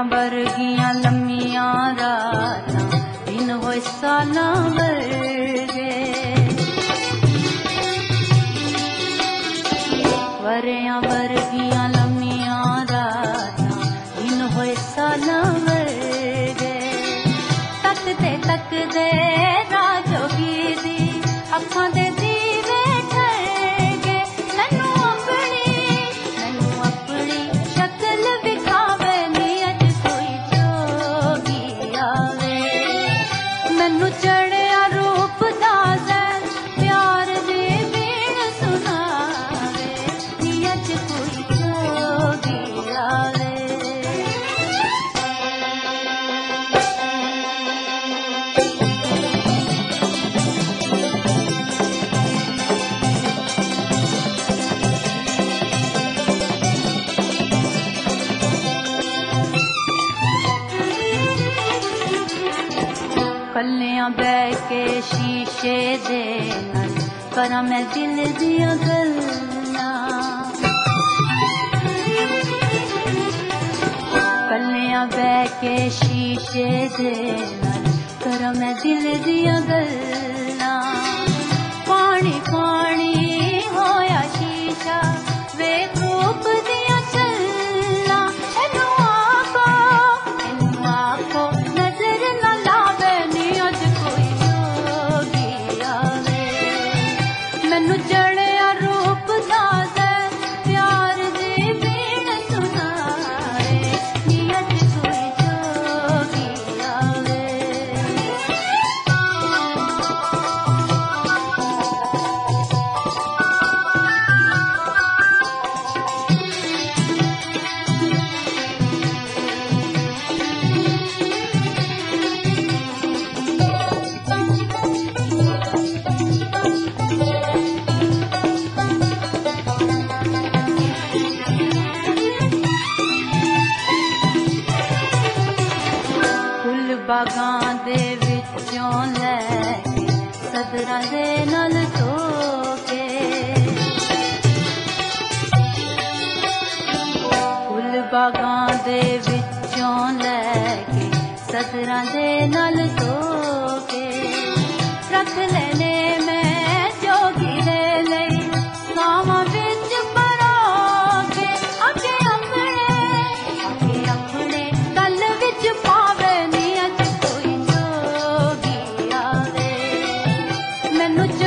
वर्गियां लम्मियां रातां दिन होए सालां वर्गे वरियां वर्गियां लम्मियां रातां दिन होए सालां वर्गे तकदे राजोगी दी अखां दे दीवे ठरगे नैनू अपनी शक्ल विखावे नी अज कोई जोगी आवे मैनू चढ़िया रूप दा ज़ैन प्यार दी बीण सुनावे नी अज कोई जोगी आवे कलियां बह के शीशे दे नाल करां मैं दिल दियां गल्लां कलियां बह के शीशे दे नाल करां मैं दिल दियां गल्लां पानी पानी होया शीशा वेख रूप दियां चल्लां एनू आखो नजर न लावे नी अज कोई जोगी आवे मैनू चढ़िया रूप दा ज़ैन प्यार दी बीण सुनावे नी अज कोई जोगी आवे फुल बागां दे विचों लैके सदरां दे नाल धोके फुल बागां दे विचों लैके सदरां दे नाल धोके रख लेने मैं जोगी दे लई सावां विच परोके अगे अपने गल विच पावे नी अज कोई जोगी आवे मैनू